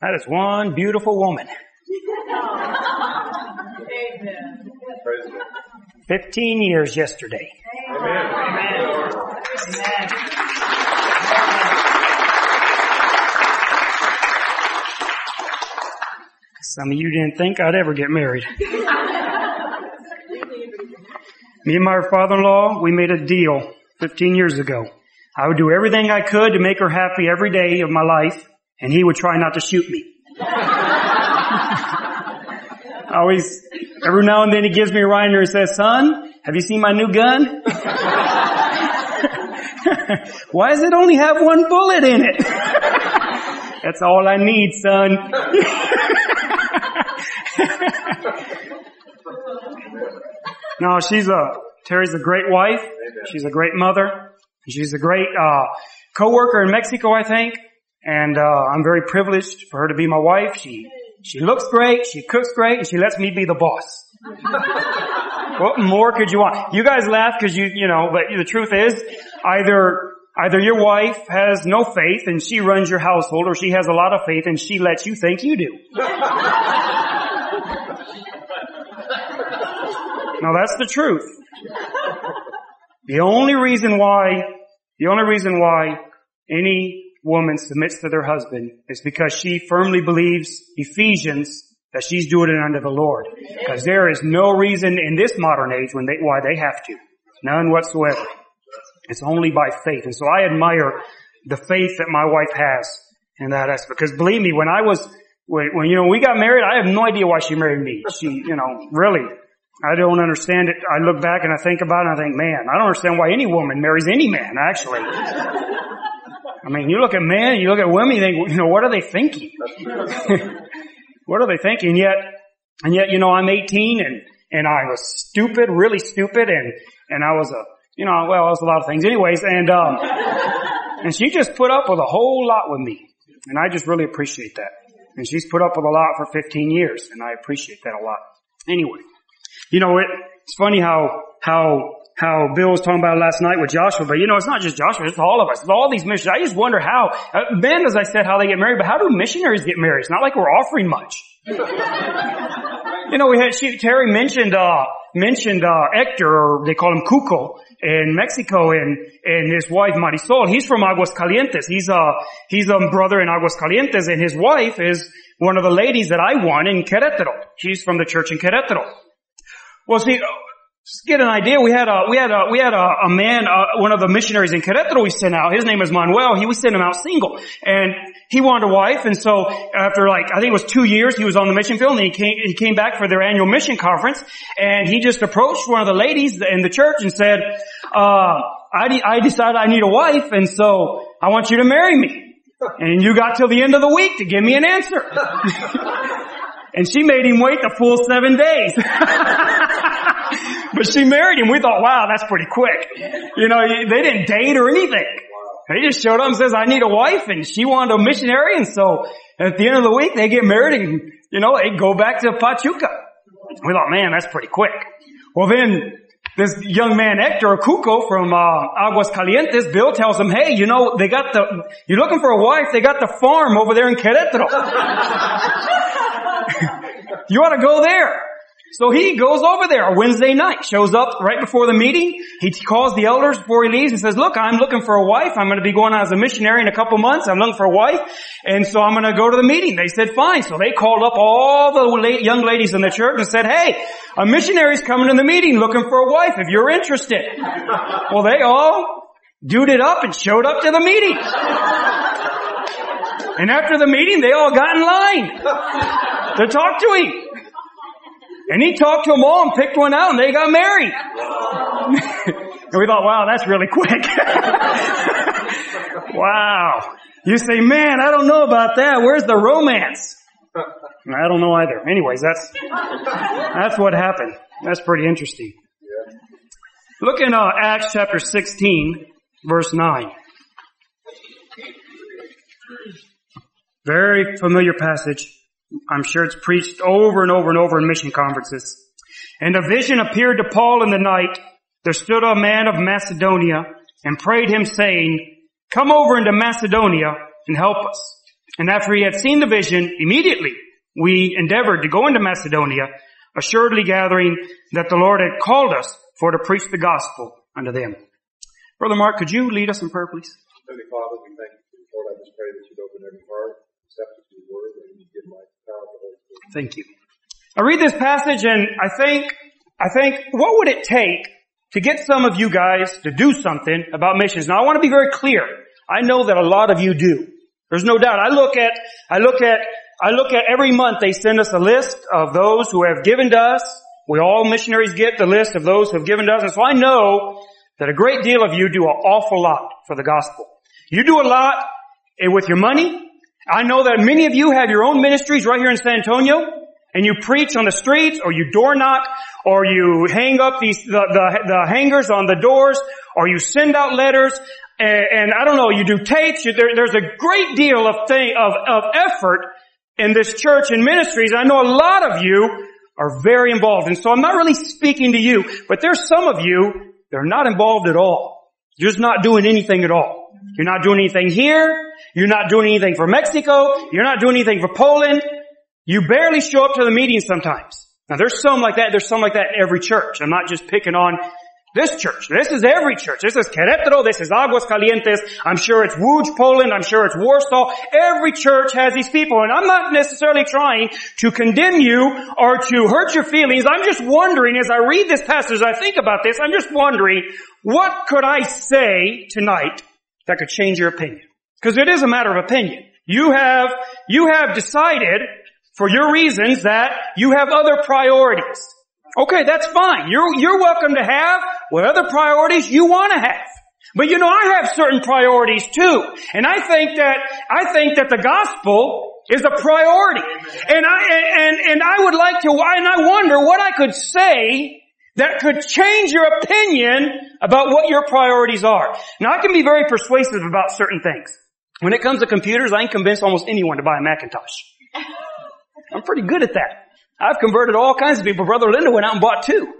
That is one beautiful woman. Amen. 15 years yesterday. Amen. Some of you didn't think I'd ever get married. Me and my father-in-law, we made a deal 15 years ago. I would do everything I could to make her happy every day of my life, and he would try not to shoot me. Always, every now and then he gives me a reminder and says, "Son, have you seen my new gun?" "Why does it only have one bullet in it?" "That's all I need, son." No, Terry's a great wife. She's a great mother. She's a great, co-worker in Mexico, I think. And, I'm very privileged for her to be my wife. She looks great, she cooks great, and she lets me be the boss. What more could you want? You guys laugh because but the truth is, either your wife has no faith and she runs your household, or she has a lot of faith and she lets you think you do. Now that's the truth. The only reason why any woman submits to their husband is because she firmly believes Ephesians that she's doing it under the Lord. Because there is no reason in this modern age why they have to. None whatsoever. It's only by faith. And so I admire the faith that my wife has in that aspect. Because believe me, when we got married, I have no idea why she married me. She, really, I don't understand it. I look back and I think about it and I think, man, I don't understand why any woman marries any man, actually. I mean, you look at men, you look at women, you think, what are they thinking? What are they thinking? And yet, I'm 18 and I was stupid, really stupid, and I was I was a lot of things anyways, and she just put up with a whole lot with me. And I just really appreciate that. And she's put up with a lot for 15 years, and I appreciate that a lot. Anyway, it's funny how Bill was talking about it last night with Joshua, but it's not just Joshua, it's all of us. It's all these missionaries. I just wonder how, men, as I said, how they get married, but how do missionaries get married? It's not like we're offering much. Terry mentioned Hector, or they call him Cuco, in Mexico, and his wife Marisol. He's from Aguascalientes. He's a brother in Aguascalientes, and his wife is one of the ladies that I won in Querétaro. She's from the church in Querétaro. Well, see, just to get an idea, we had a man, one of the missionaries in Querétaro we sent out. His name is Manuel. We sent him out single. And he wanted a wife, and so after I think it was 2 years, he was on the mission field, and he came back for their annual mission conference, and he just approached one of the ladies in the church and said, I decided I need a wife, and so I want you to marry me. And you got till the end of the week to give me an answer. And she made him wait the full 7 days. But she married him. We thought, wow, that's pretty quick. They didn't date or anything. They just showed up and says, I need a wife, and she wanted a missionary, and so at the end of the week they get married and, they go back to Pachuca. We thought, man, that's pretty quick. Well then, this young man, Hector Cuco from Aguascalientes, Bill tells him, hey, you're looking for a wife, they got the farm over there in Querétaro. You ought to go there. So he goes over there a Wednesday night, shows up right before the meeting. He calls the elders before he leaves and says, look, I'm looking for a wife. I'm going to be going out as a missionary in a couple months. I'm looking for a wife. And so I'm going to go to the meeting. They said, fine. So they called up all the young ladies in the church and said, hey, a missionary's coming to the meeting looking for a wife if you're interested. Well, they all duded up and showed up to the meeting. And after the meeting, they all got in line to talk to him. And he talked to them all and picked one out, and they got married. And we thought, wow, that's really quick. Wow. You say, man, I don't know about that. Where's the romance? I don't know either. Anyways, that's what happened. That's pretty interesting. Look in Acts chapter 16, verse 9. Very familiar passage. I'm sure it's preached over and over and over in mission conferences. And a vision appeared to Paul in the night. There stood a man of Macedonia and prayed him, saying, come over into Macedonia and help us. And after he had seen the vision, immediately we endeavored to go into Macedonia, assuredly gathering that the Lord had called us for to preach the gospel unto them. Brother Mark, could you lead us in prayer, please? Heavenly Father, we thank you for the Lord. I just pray that you'd open every heart, accept your word, and you give life to power of the Holy Spirit. Thank you. I read this passage and I think, what would it take to get some of you guys to do something about missions? Now I want to be very clear. I know that a lot of you do. There's no doubt. I look at every month they send us a list of those who have given to us. We all missionaries get the list of those who have given to us. And so I know that a great deal of you do an awful lot for the gospel. You do a lot with your money. I know that many of you have your own ministries right here in San Antonio, and you preach on the streets, or you door knock, or you hang up the hangers on the doors, or you send out letters, and I don't know, you do tapes. There's a great deal of effort in this church and ministries. I know a lot of you are very involved, and so I'm not really speaking to you, but there's some of you that are not involved at all. You're just not doing anything at all. You're not doing anything here. You're not doing anything for Mexico. You're not doing anything for Poland. You barely show up to the meetings sometimes. Now there's some like that. There's some like that in every church. I'm not just picking on this church. This is every church. This is Querétaro. This is Aguascalientes. I'm sure it's Łódź, Poland. I'm sure it's Warsaw. Every church has these people. And I'm not necessarily trying to condemn you or to hurt your feelings. I'm just wondering, as I read this passage, I think about this, I'm just wondering, what could I say tonight that could change your opinion? Because it is a matter of opinion. You have decided for your reasons that you have other priorities. Okay, that's fine. You're welcome to have what other priorities you want to have. But you know, I have certain priorities too. And I think that the gospel is a priority. And I would like to, and I wonder what I could say that could change your opinion about what your priorities are. Now I can be very persuasive about certain things. When it comes to computers, I can convince almost anyone to buy a Macintosh. I'm pretty good at that. I've converted all kinds of people. Brother Linda went out and bought 2.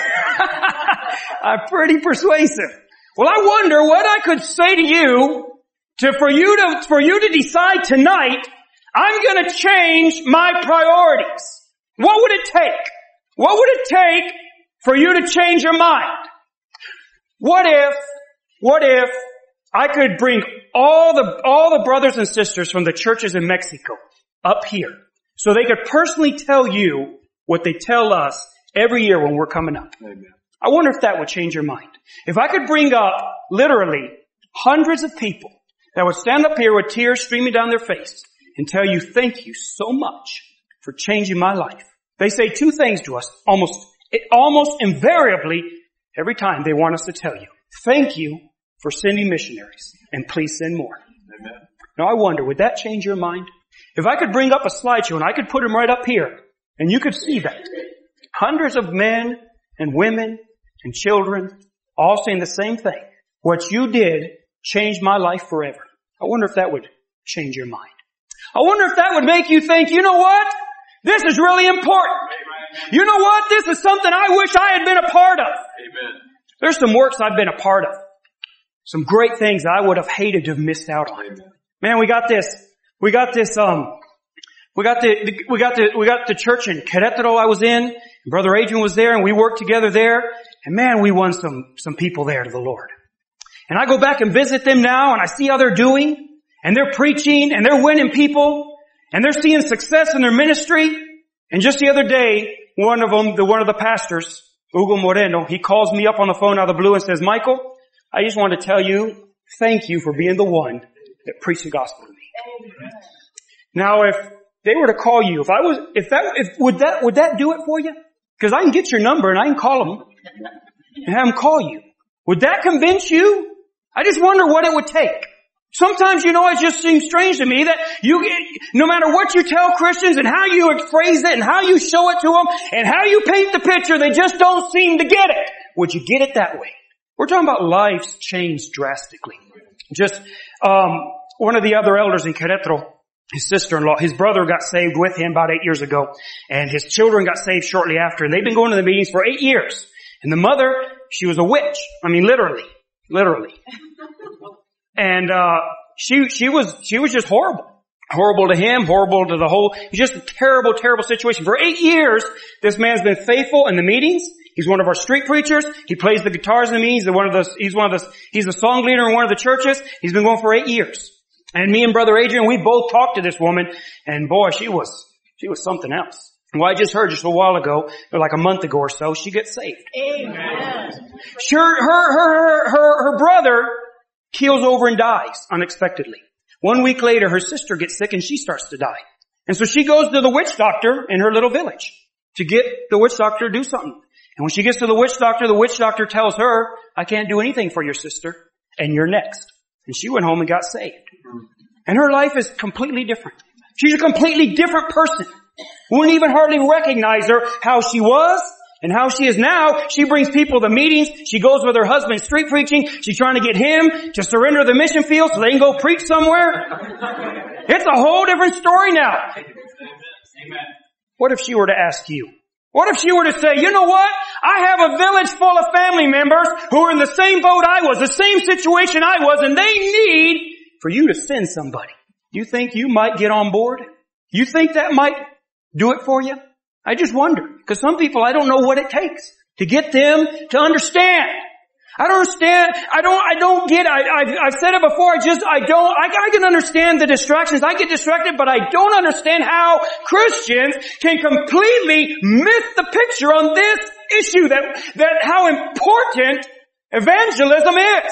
I'm pretty persuasive. Well, I wonder what I could say to you for you to decide tonight, I'm going to change my priorities. What would it take? What would it take for you to change your mind? What if I could bring all the brothers and sisters from the churches in Mexico up here, so they could personally tell you what they tell us every year when we're coming up? Amen. I wonder if that would change your mind. If I could bring up literally hundreds of people that would stand up here with tears streaming down their face and tell you, thank you so much for changing my life. They say 2 things to us almost invariably every time they want us to tell you. Thank you for sending missionaries, and please send more. Amen. Now I wonder, would that change your mind? If I could bring up a slideshow and I could put them right up here, and you could see that. Hundreds of men and women and children all saying the same thing. What you did changed my life forever. I wonder if that would change your mind. I wonder if that would make you think, you know what? This is really important. You know what? This is something I wish I had been a part of. Amen. There's some works I've been a part of. Some great things I would have hated to have missed out on. Amen. Man, we got the church in Querétaro I was in, and Brother Adrian was there, and we worked together there, and man, we won some people there to the Lord. And I go back and visit them now, and I see how they're doing, and they're preaching, and they're winning people, and they're seeing success in their ministry. And just the other day, one of the pastors, Hugo Moreno, he calls me up on the phone out of the blue and says, Michael, I just want to tell you, thank you for being the one that preached the gospel to me. Amen. Now, if they were to call you, would that do it for you? Because I can get your number and I can call them and have them call you. Would that convince you? I just wonder what it would take. Sometimes, you know, it just seems strange to me that no matter what you tell Christians and how you phrase it and how you show it to them and how you paint the picture, they just don't seem to get it. Would you get it that way? We're talking about lives changed drastically. Just, one of the other elders in Querétaro, his sister-in-law, his brother got saved with him about 8 years ago, and his children got saved shortly after, and they've been going to the meetings for 8 years. And the mother, she was a witch. I mean, literally. And, she was just horrible. Horrible to him, horrible to the whole, it's just a terrible, terrible situation. For 8 years, this man's been faithful in the meetings. He's one of our street preachers. He plays the guitars in the meetings. He's the song leader in one of the churches. He's been going for 8 years. And me and Brother Adrian, we both talked to this woman, and boy, she was something else. Well, I just heard just a while ago, or like a month ago or so, she gets saved. Amen. Her brother keels over and dies unexpectedly. 1 week later, her sister gets sick and she starts to die. And so she goes to the witch doctor in her little village to get the witch doctor to do something. And when she gets to the witch doctor tells her, I can't do anything for your sister, and you're next. And she went home and got saved. And her life is completely different. She's a completely different person. We wouldn't even hardly recognize her, how she was and how she is now. She brings people to meetings. She goes with her husband street preaching. She's trying to get him to surrender the mission field so they can go preach somewhere. It's a whole different story now. Amen. What if she were to ask you? What if she were to say, you know what? I have a village full of family members who are in the same boat I was, the same situation I was, and they need for you to send somebody. You think you might get on board? You think that might do it for you? I just wonder. Because some people, I don't know what it takes to get them to understand. I don't understand. I don't get, I've said it before, I can understand the distractions. I get distracted, but I don't understand how Christians can completely miss the picture on this issue that how important evangelism is.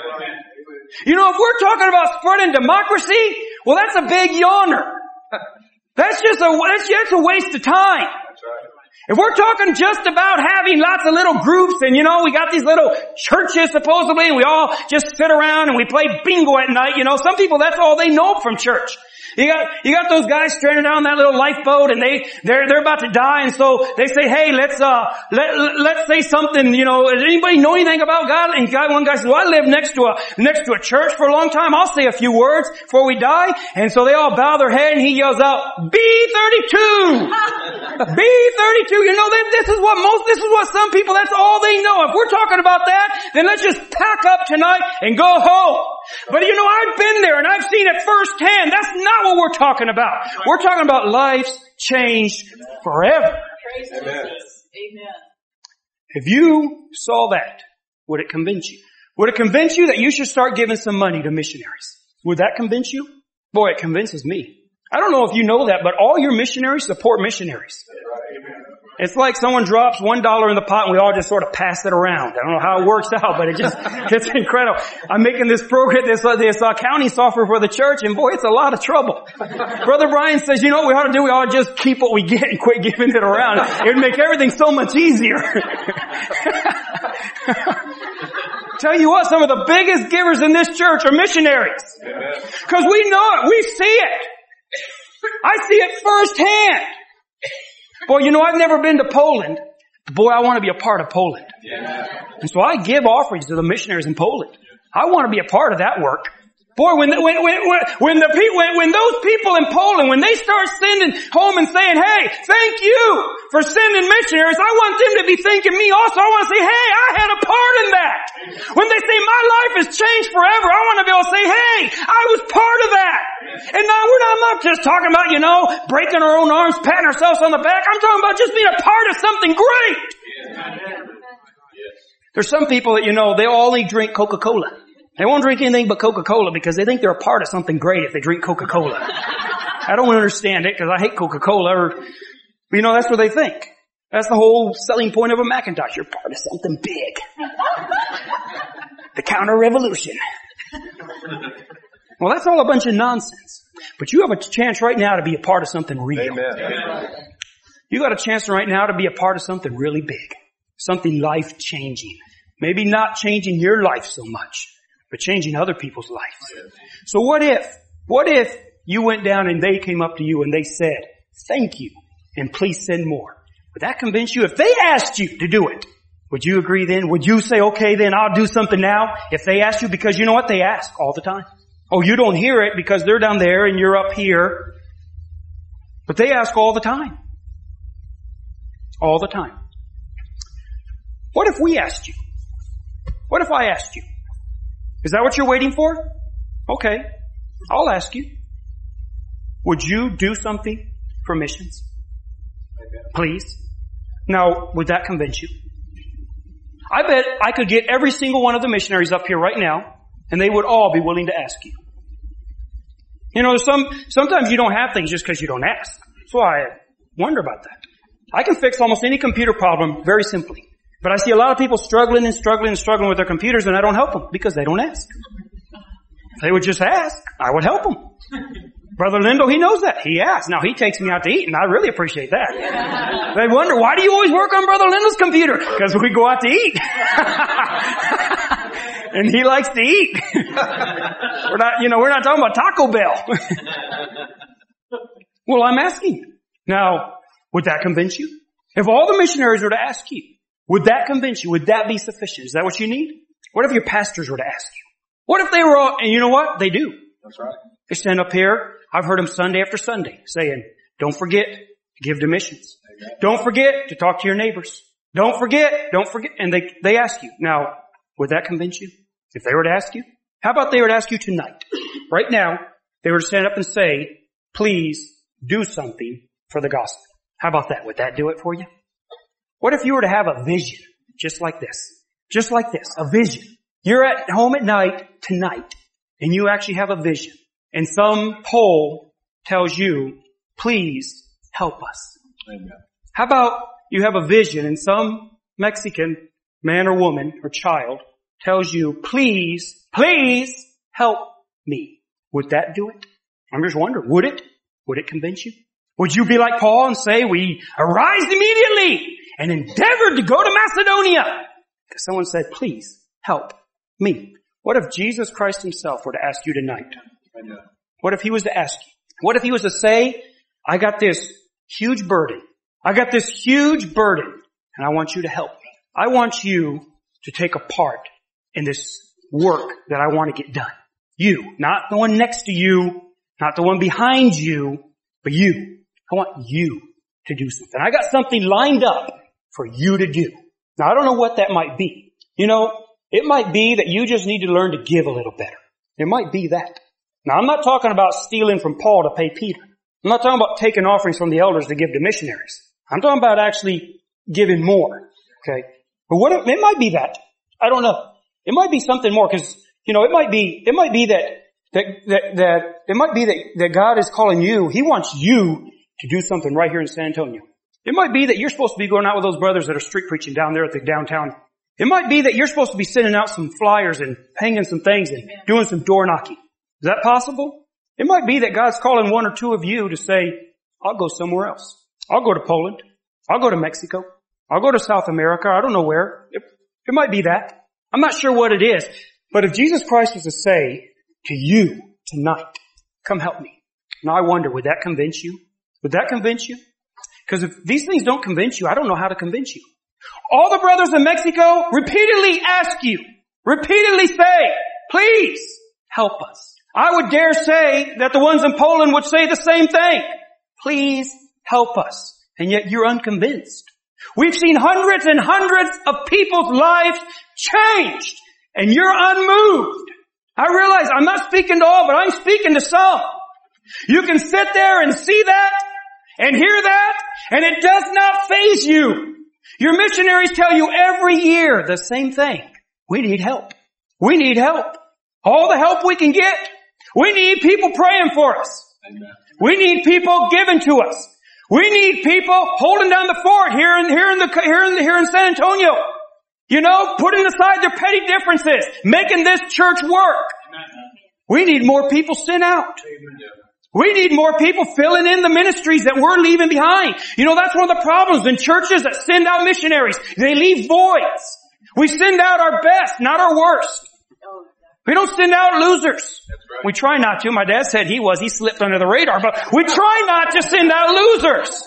You know, if we're talking about spreading democracy, well, that's a big yawner. That's a waste of time. If we're talking just about having lots of little groups and, you know, we got these little churches supposedly and we all just sit around and we play bingo at night, you know, some people that's all they know from church. You got those guys stranded on that little lifeboat and they're about to die, and so they say, hey, let's say something, you know, does anybody know anything about God? And one guy says, well, I lived next to a church for a long time. I'll say a few words before we die. And so they all bow their head and he yells out, B32! B32! You know, this is what some people, that's all they know. If we're talking about that, then let's just pack up tonight and go home. But you know, I've been there and I've seen it firsthand. That's not what we're talking about. We're talking about lives changed forever. Praise Jesus. Amen. If you saw that, would it convince you? Would it convince you that you should start giving some money to missionaries? Would that convince you? Boy, it convinces me. I don't know if you know that, but all your missionaries support missionaries. It's like someone drops $1 in the pot and we all just sort of pass it around. I don't know how it works out, but it's incredible. I'm making this program, this accounting software for the church, and boy, it's a lot of trouble. Brother Brian says, you know what we ought to do? We ought to just keep what we get and quit giving it around. It would make everything so much easier. Tell you what, some of the biggest givers in this church are missionaries. Because we know it. We see it. I see it firsthand. Boy, you know, I've never been to Poland. Boy, I want to be a part of Poland. And so I give offerings to the missionaries in Poland. I want to be a part of that work. Boy, when those people in Poland, when they start sending home and saying, hey, thank you for sending missionaries, I want them to be thanking me also. I want to say, hey, I had a part in that. When they say my life has changed forever, I want to be able to say, hey, I was part of that. And now I'm not just talking about, you know, breaking our own arms, patting ourselves on the back. I'm talking about just being a part of something great. There's some people that, you know, they only drink Coca-Cola. They won't drink anything but Coca-Cola because they think they're a part of something great if they drink Coca-Cola. I don't understand it because I hate Coca-Cola, or, you know, that's what they think. That's the whole selling point of a Macintosh. You're part of something big. The counter-revolution. Well, that's all a bunch of nonsense. But you have a chance right now to be a part of something real. Amen. You got a chance right now to be a part of something really big. Something life-changing. Maybe not changing your life so much, but changing other people's lives. So what if you went down and they came up to you and they said, thank you, and please send more? Would that convince you? If they asked you to do it, would you agree then? Would you say, okay, then I'll do something now? If they asked you, because you know what? They ask all the time. Oh, you don't hear it because they're down there and you're up here. But they ask all the time. All the time. What if we asked you? What if I asked you? Is that what you're waiting for? Okay, I'll ask you. would you do something for missions? Please. Now, would that convince you? I bet I could get every single one of the missionaries up here right now, and they would all be willing to ask you. You know, sometimes you don't have things just because you don't ask. That's why I wonder about that. I can fix almost any computer problem very simply. But I see a lot of people struggling with their computers, and I don't help them because they don't ask. If they would just ask, I would help them. Brother Lindo, he knows that. He asks. Now, he takes me out to eat, and I really appreciate that. They wonder, why do you always work on Brother Lindo's computer? Because we go out to eat. And he likes to eat. We're not talking about Taco Bell. Well, I'm asking. Now, would that convince you? If all the missionaries were to ask you, would that convince you? Would that be sufficient? Is that what you need? What if your pastors were to ask you? What if they were all, and you know what? They do. That's right. They stand up here. I've heard them Sunday after Sunday saying, don't forget to give to missions. Amen. Don't forget to talk to your neighbors. Don't forget. And they ask you. Now, would that convince you? If they were to ask you? How about they were to ask you tonight? Right now, they were to stand up and say, please do something for the gospel. How about that? Would that do it for you? What if you were to have a vision just like this? Just like this, a vision. You're at home at night tonight, and you actually have a vision. And some poll tells you, please help us. Amen. How about you have a vision and some Mexican man or woman or child tells you, please help me. Would that do it? I'm just wondering, would it? Would it convince you? Would you be like Paul and say, we arise immediately and endeavored to go to Macedonia? Because someone said, please help me. What if Jesus Christ himself were to ask you tonight? Amen. What if he was to ask you? What if he was to say, I got this huge burden. I got this huge burden, and I want you to help me. I want you to take a part in this work that I want to get done. You, not the one next to you, not the one behind you, but you. I want you to do something. I got something lined up for you to do. Now, I don't know what that might be. You know, it might be that you just need to learn to give a little better. It might be that. Now, I'm not talking about stealing from Paul to pay Peter. I'm not talking about taking offerings from the elders to give to missionaries. I'm talking about actually giving more. Okay? But what if, it might be that. I don't know. It might be something more because, you know, it might be that God is calling you. He wants you to do something right here in San Antonio. It might be that you're supposed to be going out with those brothers that are street preaching down there at the downtown. It might be that you're supposed to be sending out some flyers and hanging some things and doing some door knocking. Is that possible? It might be that God's calling one or two of you to say, I'll go somewhere else. I'll go to Poland. I'll go to Mexico. I'll go to South America. I don't know where. It might be that. I'm not sure what it is. But if Jesus Christ was to say to you tonight, come help me. Now I wonder, would that convince you? Would that convince you? Because if these things don't convince you, I don't know how to convince you. All the brothers in Mexico repeatedly ask you, repeatedly say, please help us. I would dare say that the ones in Poland would say the same thing. Please help us. And yet you're unconvinced. We've seen hundreds and hundreds of people's lives changed, and you're unmoved. I realize I'm not speaking to all, but I'm speaking to some. You can sit there and see that and hear that, and it does not faze you. Your missionaries tell you every year the same thing. We need help. We need help. All the help we can get. We need people praying for us. Amen. We need people giving to us. We need people holding down the fort here in San Antonio. You know, putting aside their petty differences, making this church work. We need more people sent out. We need more people filling in the ministries that we're leaving behind. You know, that's one of the problems in churches that send out missionaries. They leave voids. We send out our best, not our worst. We don't send out losers. That's right. We try not to. My dad said he slipped under the radar, but we try not to send out losers.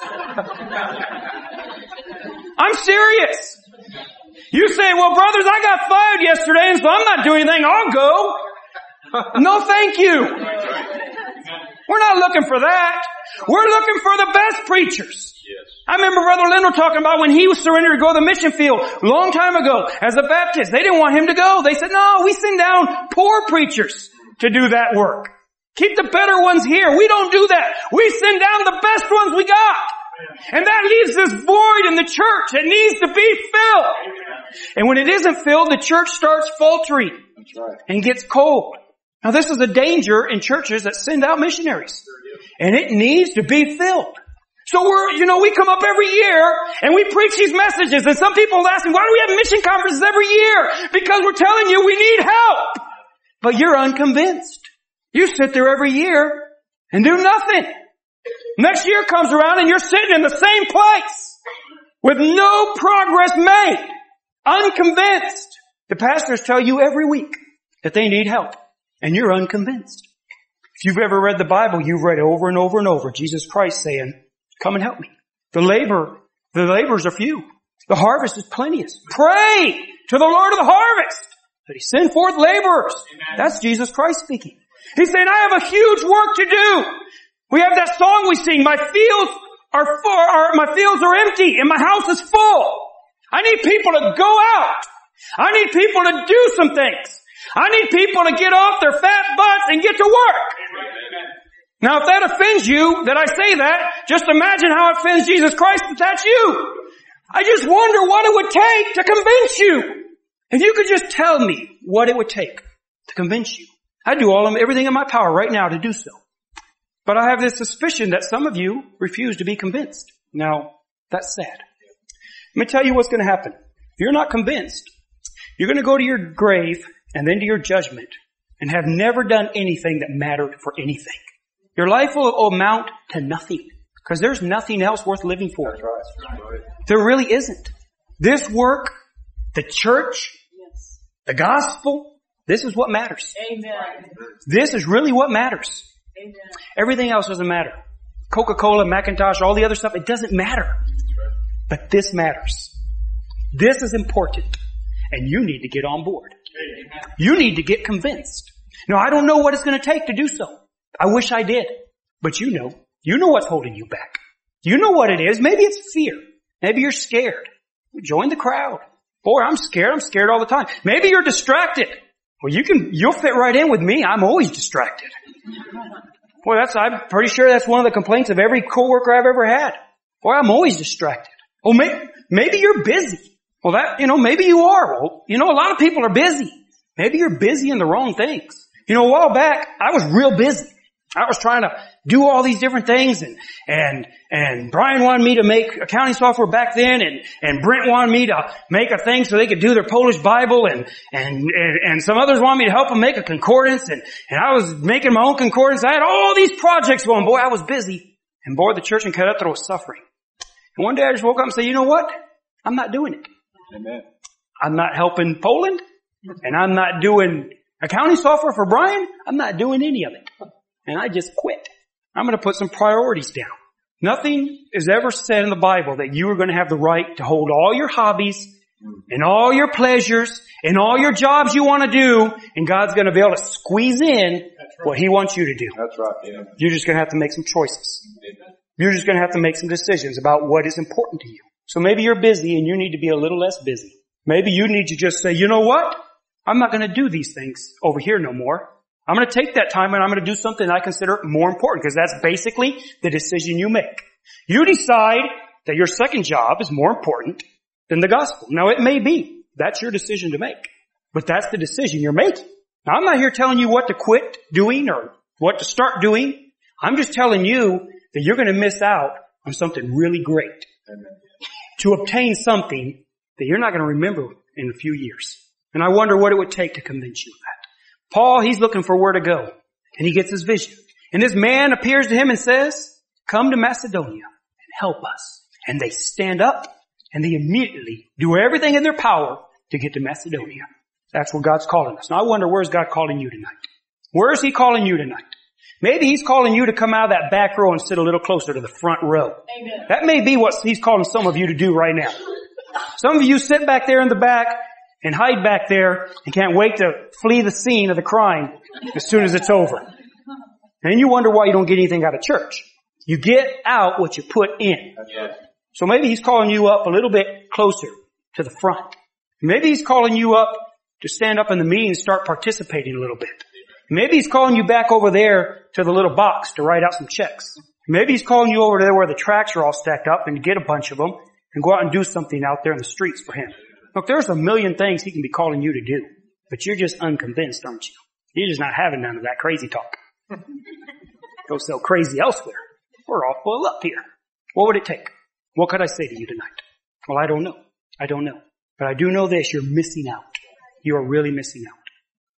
I'm serious. You say, well, brothers, I got fired yesterday, and so I'm not doing anything. I'll go. No, thank you. We're not looking for that. We're looking for the best preachers. Yes. I remember Brother Lindo talking about when he was surrendered to go to the mission field a long time ago as a Baptist. They didn't want him to go. They said, no, we send down poor preachers to do that work. Keep the better ones here. We don't do that. We send down the best ones we got. And that leaves this void in the church. It needs to be filled. And when it isn't filled, the church starts faltering. That's right. And gets cold. Now this is a danger in churches that send out missionaries. And it needs to be filled. So we come up every year and we preach these messages, and some people ask me, why do we have mission conferences every year? Because we're telling you we need help. But you're unconvinced. You sit there every year and do nothing. Next year comes around and you're sitting in the same place with no progress made. Unconvinced. The pastors tell you every week that they need help, and you're unconvinced. If you've ever read the Bible, you've read over and over and over Jesus Christ saying, come and help me. The laborers are few. The harvest is plenteous. Pray to the Lord of the harvest that He send forth laborers. Amen. That's Jesus Christ speaking. He's saying, I have a huge work to do. We have that song we sing, my fields are empty and my house is full. I need people to go out. I need people to do some things. I need people to get off their fat butts and get to work. Amen. Now if that offends you, that I say that, just imagine how it offends Jesus Christ if that's you. I just wonder what it would take to convince you. If you could just tell me what it would take to convince you. I'd do everything in my power right now to do so. But I have this suspicion that some of you refuse to be convinced. Now, that's sad. Let me tell you what's going to happen. If you're not convinced, you're going to go to your grave and then to your judgment and have never done anything that mattered for anything. Your life will amount to nothing because there's nothing else worth living for. That's right. There really isn't. This work, the church, the gospel, this is what matters. Amen. This is really what matters. Amen. Everything else doesn't matter. Coca-Cola, Macintosh, all the other stuff, it doesn't matter. But this matters. This is important. And you need to get on board. You need to get convinced. Now, I don't know what it's going to take to do so. I wish I did. But you know what's holding you back. You know what it is. Maybe it's fear. Maybe you're scared. Join the crowd. Boy, I'm scared. I'm scared all the time. Maybe you're distracted. Well, you'll fit right in with me. I'm always distracted. Boy, I'm pretty sure that's one of the complaints of every coworker I've ever had. Boy, I'm always distracted. Oh, maybe you're busy. Well, maybe you are. Well, a lot of people are busy. Maybe you're busy in the wrong things. A while back, I was real busy. I was trying to do all these different things, and Brian wanted me to make accounting software back then, and Brent wanted me to make a thing so they could do their Polish Bible, and some others wanted me to help them make a concordance, and I was making my own concordance. I had all these projects going. Boy, I was busy. And boy, the church in Querétaro was suffering. And one day I just woke up and said, you know what? I'm not doing it. Amen. I'm not helping Poland, and I'm not doing accounting software for Brian. I'm not doing any of it. And I just quit. I'm going to put some priorities down. Nothing is ever said in the Bible that you are going to have the right to hold all your hobbies and all your pleasures and all your jobs you want to do, and God's going to be able to squeeze in what He wants you to do. That's right. Yeah. You're just going to have to make some choices. You're just going to have to make some decisions about what is important to you. So maybe you're busy and you need to be a little less busy. Maybe you need to just say, you know what? I'm not going to do these things over here no more. I'm going to take that time and I'm going to do something I consider more important, because that's basically the decision you make. You decide that your second job is more important than the gospel. Now it may be. That's your decision to make. But that's the decision you're making. Now I'm not here telling you what to quit doing or what to start doing. I'm just telling you that you're going to miss out on something really great. Amen. To obtain something that you're not going to remember in a few years. And I wonder what it would take to convince you of that. Paul, he's looking for where to go. And he gets his vision. And this man appears to him and says, come to Macedonia and help us. And they stand up and they immediately do everything in their power to get to Macedonia. That's where God's calling us. Now I wonder, where's God calling you tonight? Where is He calling you tonight? Maybe He's calling you to come out of that back row and sit a little closer to the front row. Amen. That may be what He's calling some of you to do right now. Some of you sit back there in the back and hide back there and can't wait to flee the scene of the crime as soon as it's over. And you wonder why you don't get anything out of church. You get out what you put in. That's right. So maybe He's calling you up a little bit closer to the front. Maybe He's calling you up to stand up in the meeting and start participating a little bit. Maybe He's calling you back over there to the little box to write out some checks. Maybe He's calling you over there where the tracts are all stacked up and get a bunch of them and go out and do something out there in the streets for Him. Look, there's a million things He can be calling you to do, but you're just unconvinced, aren't you? You're just not having none of that crazy talk. Go sell crazy elsewhere. We're all full up here. What would it take? What could I say to you tonight? Well, I don't know. I don't know. But I do know this, you're missing out. You are really missing out.